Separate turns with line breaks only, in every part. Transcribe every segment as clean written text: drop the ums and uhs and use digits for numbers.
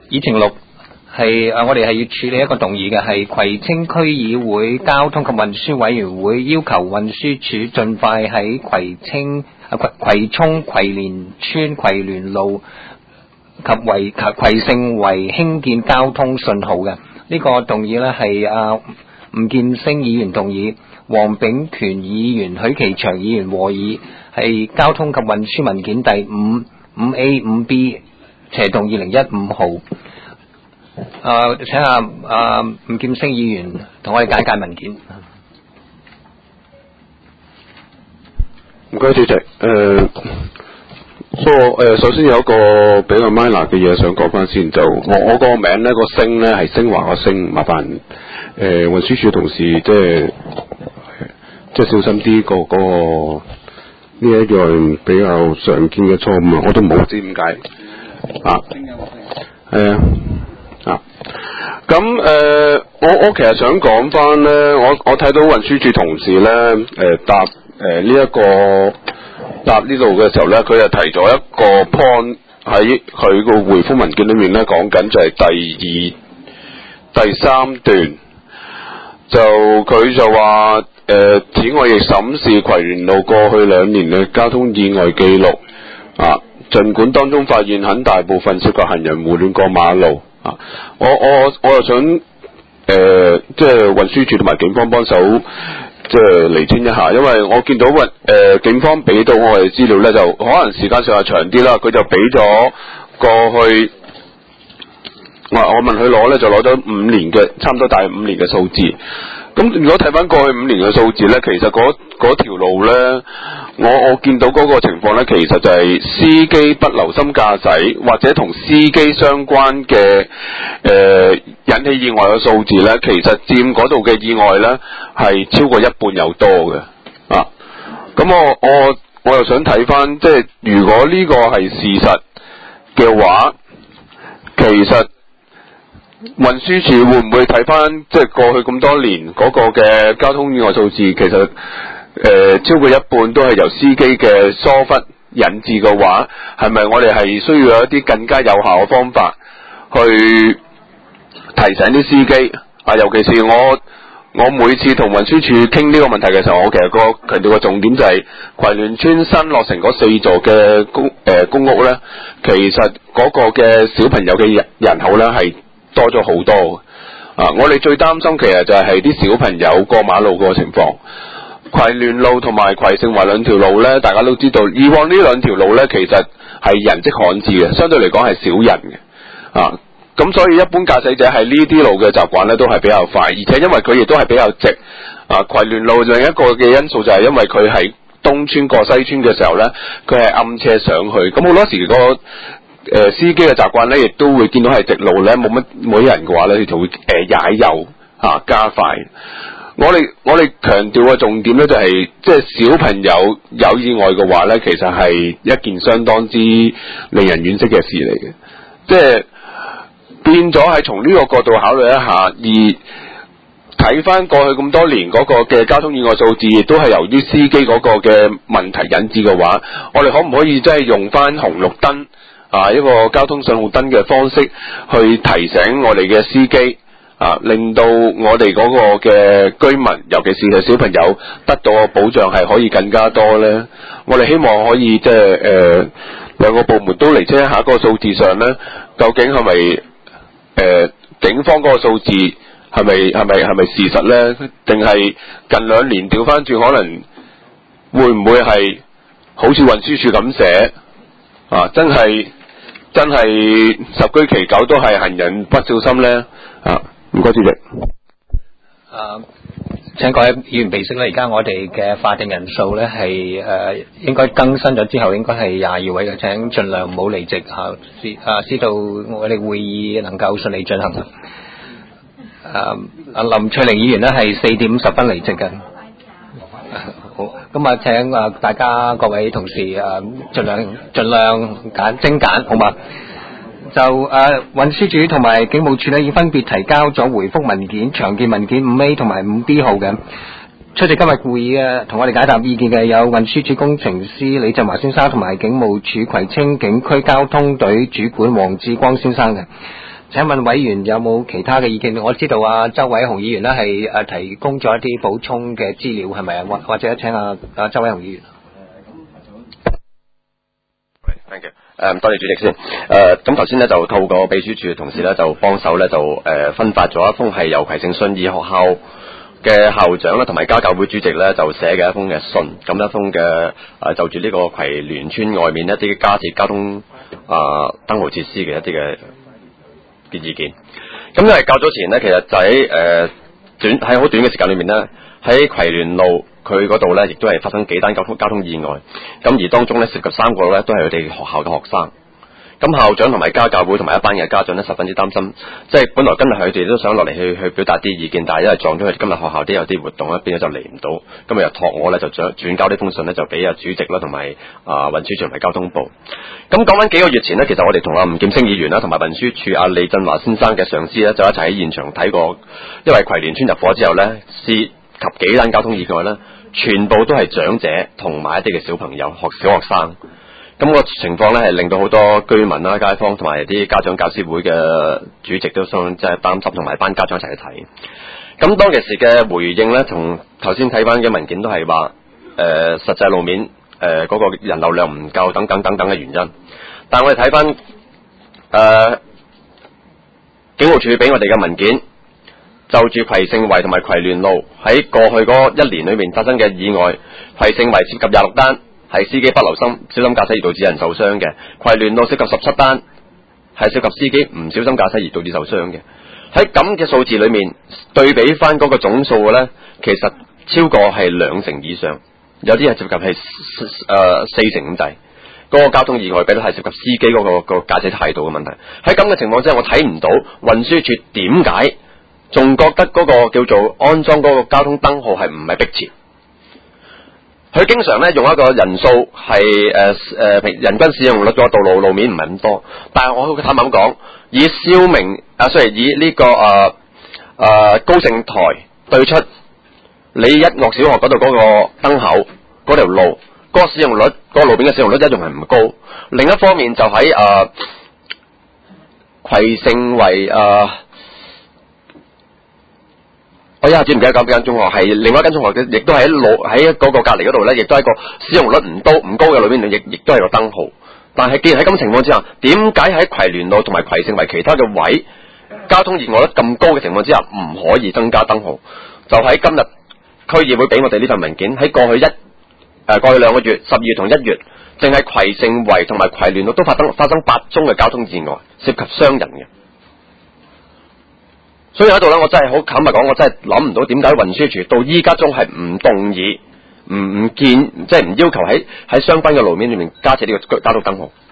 議程6係我哋係要處理一個動議嘅，係葵青區議會交通及運輸委員會要求運輸署盡快喺葵涌葵聯村葵聯路及葵盛圍興建交通信號嘅。呢個動議呢係吳劍星議員動議，黃炳權議員、許其祥議員和議，係交通及運輸文件第5A 5B 斜動2015號。請下吳劍星議員同我哋解文件。
唔該，主席。首先有一個比較 minor 嘅嘢想講翻先，就我個名咧，個星咧係星華個星，麻煩運輸署同事即係小心啲個呢一樣比較常見嘅錯誤啊，我都唔好知點解啊。係啊。咁我其實想講翻咧，我睇到運輸署同事咧答呢度嘅時候咧，佢就提咗一個 point 喺佢個回覆文件裏面咧，講緊就係第三段，就佢就話此外亦審視葵聯路過去2年嘅交通意外記錄啊，儘管當中發現很大部分涉及行人胡亂過馬路啊，我又想即係運輸署同埋警方幫手即係釐清一下，因為我見到警方俾到我哋資料咧，就可能時間上係長啲啦，佢就俾咗過去我問佢攞咧，就攞咗5年嘅，差唔多大概5年嘅數字。咁如果睇翻過去5年嘅數字咧，其實嗰條路咧，我見到嗰個情況咧，其實就係司機不留心駕駛或者同司機相關嘅引起意外嘅數字咧，其實佔嗰度嘅意外咧係超過一半有多嘅啊。咁我又想睇翻，即係如果呢個係事實嘅話，其實運輸署會唔會睇翻即係過去咁多年嗰個嘅交通意外數字，其實超過一半都係由司機嘅疏忽引致嘅話，係咪我哋係需要有一啲更加有效嘅方法去提醒啲司機啊？尤其是我每次同運輸署傾呢個問題嘅時候，我其實強調嘅重點就係葵聯村新落成嗰4座嘅公屋咧，其實嗰個嘅小朋友嘅人口咧係多咗好多啊！我哋最擔心其實就係啲小朋友過馬路個情況。葵聯路同埋葵盛圍兩條路咧，大家都知道，以往呢兩條路咧其實係人跡罕至嘅，相對嚟講係少人嘅啊。咁所以一般駕駛者喺呢啲路嘅習慣咧都係比較快，而且因為佢亦都係比較直啊。葵聯路另一個嘅因素就係因為佢係東村過西村嘅時候咧，佢係暗斜上去，咁好多時司機嘅習慣咧，亦都會見到係直路咧冇人嘅話咧，佢就會踩油加快。我哋強調嘅重點咧就係即係小朋友有意外嘅話咧，其實係一件相當之令人惋惜嘅事嚟嘅，即係變咗係從呢個角度考慮一下，而睇翻過去咁多年嗰個嘅交通意外數字，亦都係由於司機嗰個嘅問題引致嘅話，我哋可唔可以即係用翻紅綠燈一個交通信號燈嘅方式去提醒我哋嘅司機令到我哋嗰個嘅居民，尤其是係小朋友得到嘅保障係可以更加多呢？我哋希望可以即係兩個部門都釐清一下嗰個數字上呢，究竟係咪警方嗰個數字係咪事實呢？定係近2年調翻轉，可能會唔會係好似運輸署咁寫真係十居其九都係行人不小心呢？唔該主席。
請各位議員備悉咧，而家我哋嘅法定人數咧係應該更新咗之後應該係22位嘅，請盡量唔好離席知道我哋會議能夠順利進行。林翠玲議員咧係4點50分離席嘅。好，咁請大家各位同事盡量精簡，好嘛？就運輸署同埋警務處咧已經分別提交咗回覆文件、常見文件 5A 同埋 5B 號嘅。出席今日會議嘅同我哋解答意見嘅有運輸署工程師李振華先生同埋警務處葵青警區交通隊主管黃志光先生嘅。 請問委員有冇其他嘅意見？我知道啊，周偉雄議員咧係提供咗一啲補充嘅資料，係咪啊？或者請周偉雄議員。
Thank you。多謝主席先。咁頭先咧就透過秘書處嘅同事咧就幫手咧就分發咗一封係由葵盛信義學校嘅校長啦同埋家教會主席咧就寫嘅一封嘅信。咁一封嘅就住呢個葵聯村外面一啲加設交通燈號設施嘅一啲嘅意見。咁因為較早前咧，其實就喺好短嘅時間裏面咧，喺葵聯路佢嗰度咧，亦都係發生幾單交通意外。咁而當中咧涉及3個咧，都係佢哋學校嘅學生。咁校長同埋家教會同埋一班嘅家長咧，十分之擔心。即係本來今日佢哋都想落嚟去表達啲意見，但係因為撞咗佢哋今日學校都有啲活動咧，變咗就嚟唔到。今日又託我咧就轉交呢封信咧，就俾主席啦同埋運輸處同埋交通部。咁講緊幾個月前呢，其實我哋同吳劍星議員啦，同埋運輸處李振華先生嘅上司咧，就一齊喺現場睇過。因為葵聯村入伙之後咧，涉及幾單交通意外咧，全部都係長者同埋一啲嘅小朋友、小學生。咁個情況咧係令到好多居民啦、街坊同埋啲家長教師會嘅主席都相即係擔心，同埋班家長一齊去睇。咁當其時嘅回應咧，同頭先睇翻嘅文件都係話實際路面嗰個人流量唔夠等等嘅原因。但係我哋睇翻警務處俾我哋嘅文件，就住葵盛圍同埋葵聯路喺過去嗰1年裏面發生嘅意外，葵盛圍涉及26單，係司機不留心小心駕駛而導致人受傷嘅；葵聯路涉及17單，係涉及司機唔小心駕駛而導致受傷嘅。喺咁嘅數字裏面對比翻嗰個總數嘅咧，其實超過係2成以上，有啲係涉及係4成咁滯。嗰個交通意外比率係涉及司機嗰個駕駛態度嘅問題。喺咁嘅情況之下，我睇唔到運輸處點解仲覺得嗰個叫做安裝嗰個交通燈號係唔係迫切？佢經常咧用一個人數係人均使用率個道路面唔係咁多，但係我坦白咁講，以蕭明以呢個高盛台對出李一岳小學嗰度嗰個燈口嗰條路嗰個使用率嗰個路面嘅使用率一樣係唔高。另一方面就喺葵盛圍我一下子唔記得講邊間中學，係另外一間中學嘅，亦都喺嗰個隔離嗰度咧，亦都係一個使用率唔高嘅路面，亦都係個燈號。但係既然喺咁情況之下，點解喺葵聯路同埋葵盛圍其他嘅位交通意外率咁高嘅情況之下，唔可以增加燈號？就喺今日區議會俾我哋呢份文件，喺過去2個月，12月同1月，淨係葵盛圍同埋葵聯路都發生8宗嘅交通意外，涉及傷人嘅。所以喺度咧，我真係好坦白講，我真係諗唔到點解運輸署到依家仲係唔動議、唔建，即係唔要求喺相關嘅路面裏面加設呢個交通燈號。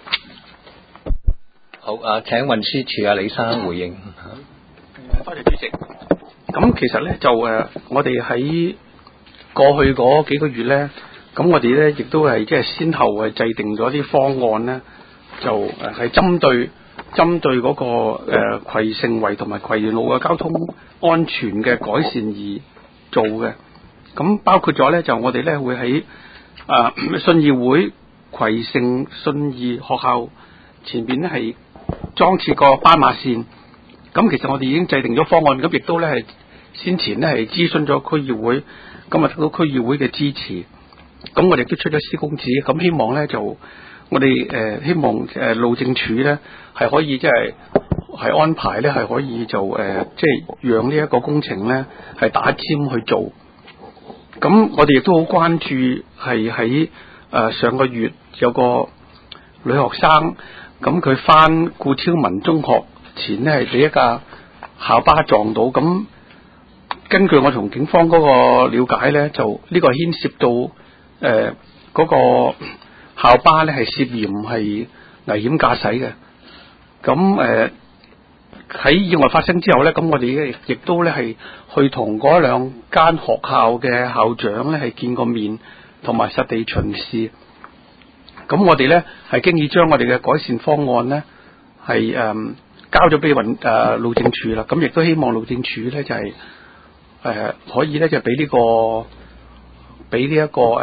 好請運輸署李生回應。
多謝主席。咁其實咧就我哋喺過去嗰幾個月咧，咁我哋咧亦都係即係先後係制定咗啲方案咧，就係針對嗰個葵盛圍同埋葵聯路嘅交通安全嘅改善而做嘅。咁包括咗咧，就我哋咧會喺信義會葵盛信義學校前邊咧係裝設個斑馬線。咁其實我哋已經制定咗方案，咁亦都咧係先前咧係諮詢咗區議會，今日得到區議會嘅支持。咁我哋都出咗施工紙，咁希望咧就我哋希望路政署咧係可以即係安排咧係可以就即係讓呢一個工程咧係打尖去做。咁我哋亦都好關注係喺上個月有個女學生，咁佢返顧超文中學前咧係俾一架校巴撞到。咁根據我同警方嗰個了解咧，就呢個牽涉到嗰個校巴咧係涉嫌係危險駕駛嘅。咁喺意外發生之後咧，咁我哋亦都咧係去同嗰2間學校嘅校長咧係見過面，同埋實地巡視。咁我哋咧係經已將我哋嘅改善方案咧係交咗俾路政署啦。咁亦都希望路政署咧就係可以咧就俾呢一個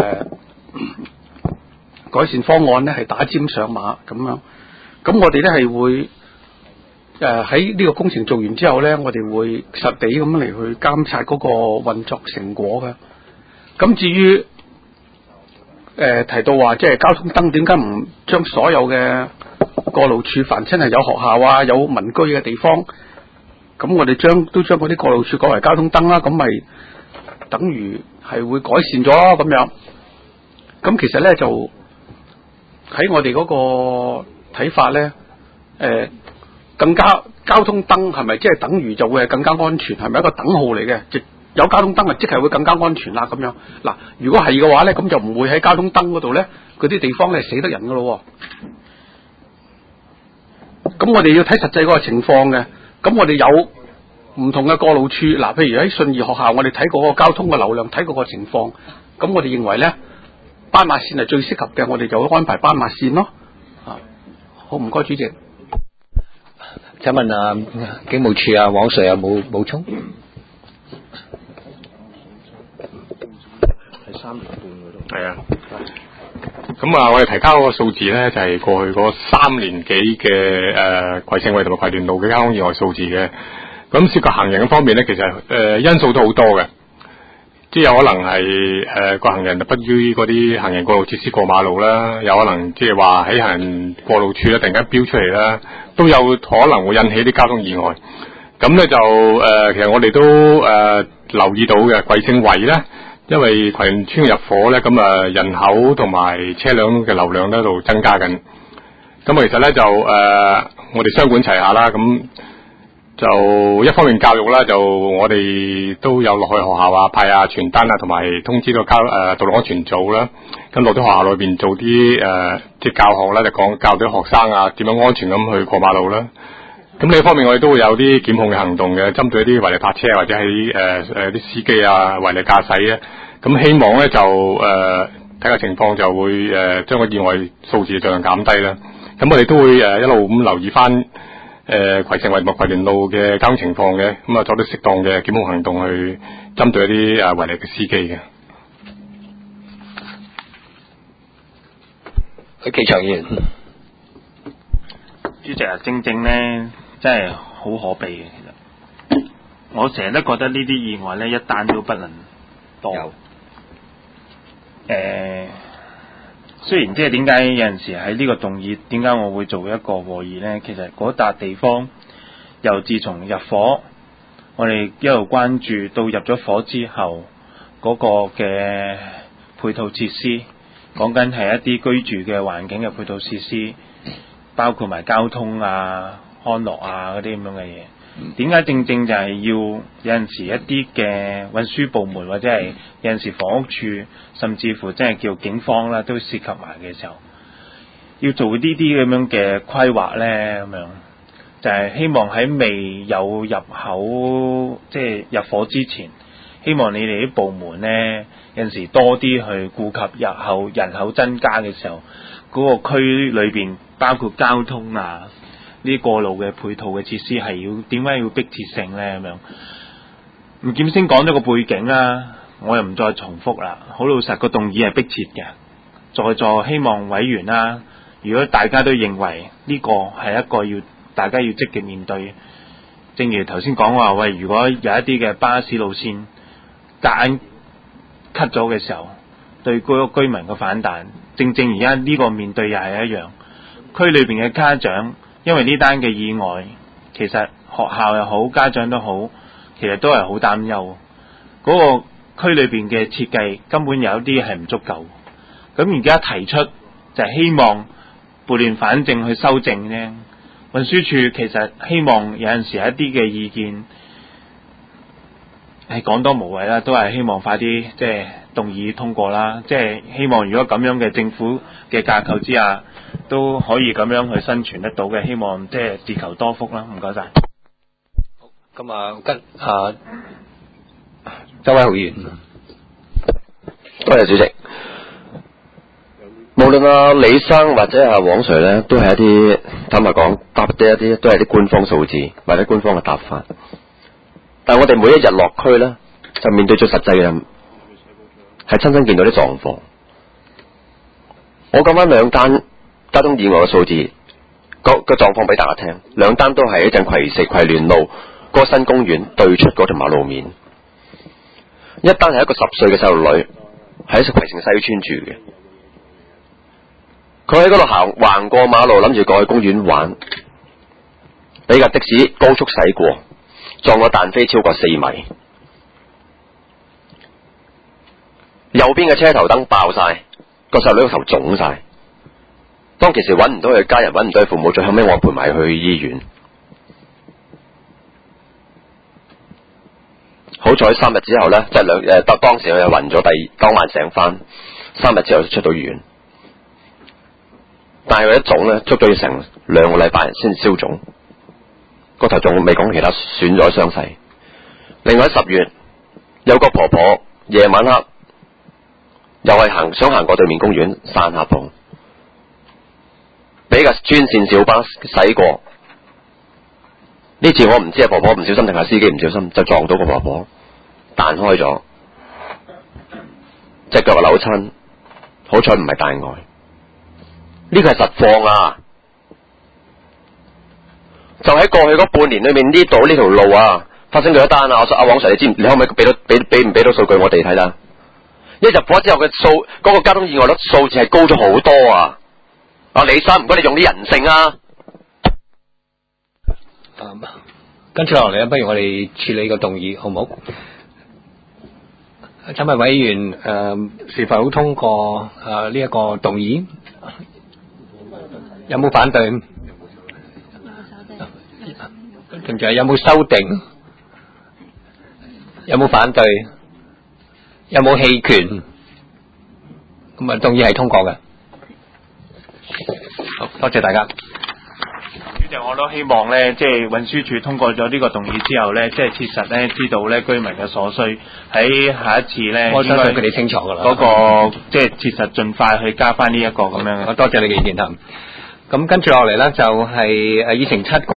改善方案咧係打尖上馬咁樣。咁我哋咧係會喺呢個工程做完之後咧，我哋會實地咁嚟去監察嗰個運作成果嘅。咁至於提到話即係交通燈點解唔將所有嘅過路處凡親係有學校啊有民居嘅地方，咁我哋都將嗰啲過路處改為交通燈啦，咁咪等於係會改善咗咁樣。咁其實咧就喺我哋嗰個睇法咧，更加交通燈係咪即係等於就會係更加安全？係咪一個等號嚟嘅？即有交通燈啊，即係會更加安全啦咁樣。嗱，如果係嘅話咧，咁就唔會喺交通燈嗰度咧，嗰啲地方咧死得人噶咯。咁我哋要睇實際嗰個情況嘅。咁我哋有唔同嘅過路處，嗱，譬如喺信義學校，我哋睇過個交通嘅流量，睇過個情況。咁我哋認為咧，斑馬線係最適合嘅，我哋就會安排斑馬線咯。啊，好，唔該主席。
請問警務處黃 Sir 有冇補充？係3年半嗰度。係啊。
咁我哋提交嗰個數字咧，就係過去嗰3年幾嘅葵盛圍同埋葵聯路嘅交通意外數字嘅。咁涉及行人嘅方面咧，其實因素都好多嘅，即係有可能係個行人不於嗰啲行人過路設施過馬路啦，有可能即係話喺行人過路處咧突然間飆出嚟啦，都有可能會引起啲交通意外。咁咧就其實我哋都留意到嘅葵盛圍咧。因為葵聯村入伙咧，咁人口同埋車輛嘅流量咧喺度增加緊。咁其實咧就我哋雙管齊下啦。咁就一方面教育啦，就我哋都有落去學校啊，派下傳單啊，同埋通知個道路安全組啦。咁落到學校裏邊做啲即係教學啦，就講教啲學生啊點樣安全咁去過馬路啦。咁呢一方面我哋都會有啲檢控嘅行動嘅，針對一啲違例泊車或者係啲司機啊違例駕駛咧。咁希望咧就睇下情況就會將個意外數字盡量減低啦。咁我哋都會一路咁留意翻葵盛圍同埋葵聯路嘅交通情況嘅，咁做啲適當嘅檢控行動去針對一啲違例嘅司機嘅。
機場議員，
主席啊，正咧真係好可悲嘅。其實我成日都覺得呢啲意外咧一單都不能多。雖然即係點解有陣時喺呢個動議，點解我會做一個和議呢？其實嗰笪地方由自從入伙，我哋一路關注到入咗伙之後嗰個嘅配套設施，講緊係一啲居住嘅環境嘅配套設施，包括埋交通啊、安樂啊嗰啲咁樣嘅嘢。點解正就係要有陣時一啲嘅運輸部門或者係有陣時房屋處，甚至乎真係叫警方啦，都涉及埋嘅時候，要做呢啲咁樣嘅規劃咧，咁樣就係希望喺未有入口即係入伙之前，希望你哋啲部門咧有陣時多啲去顧及日後人口增加嘅時候，嗰個區裏邊包括交通啊。呢過路嘅配套嘅設施係要點解要迫切性咧？咁樣吳劍星講咗個背景啦，我又唔再重複啦。好老實，個動議係迫切嘅，在座希望委員啦，如果大家都認為呢個係一個要大家要積極面對，正如頭先講話，喂，如果有一啲嘅巴士路線夾硬 cut 咗嘅時候，對嗰個居民嘅反彈，正而家呢個面對又係一樣，區裏邊嘅家長。因為呢單嘅意外，其實學校又好，家長都好，其實都係好擔憂。嗰個區裏邊嘅設計根本有啲係唔足夠。咁而家提出就係希望撥亂反正去修正啫。運輸處其實希望有陣時一啲嘅意見係講多無謂啦，都係希望快啲即係動議通過啦。即係希望如果咁樣嘅政府嘅架構之下，都可以咁樣去生存得到嘅，希望即係自求多福啦。唔該晒。
好，咁周偉豪議員，
多謝主席。無論李生或者黃 Sir 咧，都係一啲坦白講答啲一啲都係啲官方數字或者官方嘅答法。但係我哋每一日落區咧，就面對最實際嘅係親身見到啲狀況。我講翻2單交通意外嘅數字， 個狀況俾大家聽。兩單都係一陣葵聯路嗰個新公園對出嗰條馬路面，一單係一個10歲嘅細路女喺葵盛西村住嘅，佢喺嗰度橫過馬路，諗住過去公園玩，俾架的士高速駛過，撞個彈飛超過4米，右邊嘅車頭燈爆晒，個細路女個頭腫晒。當其時揾唔到佢家人，揾唔到佢父母，最後尾我陪埋去醫院。好彩3日之後呢，即係當時佢又暈咗，當晚醒翻，3日之後就出到醫院。但係佢一腫呢，足咗要成2個禮拜先消腫，個頭仲未講其他損咗傷勢。另外喺10月，有個婆婆夜晚黑又係想行過對面公園散下步，俾架專線小巴駛過。呢次我唔知係婆婆唔小心定係司機唔小心，就撞到個婆婆，彈開咗，隻腳扭親，好彩唔係大礙。呢個係實況啊！就喺過去嗰半年裏面，呢條路啊發生咗一單啊！阿黃 Sir， 你可唔可以俾唔俾到數據我哋睇啦？一入伙之後嘅嗰個交通意外率數字係高咗好多啊！李生，唔該你用啲人性啊！
跟住落嚟咧，不如我哋處理個動議，好唔好？審核委員是否通過呢一個動議？有冇反對？仲有冇修訂？有冇反對？有冇棄權？咁啊，動議係通過嘅。好，多謝大家。
主席，我都希望咧，即係運輸署通過咗呢個動議之後咧，即係切實咧知道咧居民嘅所需，喺下一次咧，
我相信佢哋清楚噶啦。
嗰個即係切實盡快去加翻呢一個咁樣嘅。
多謝你嘅意見嚇。咁跟住落嚟咧，就係議程7。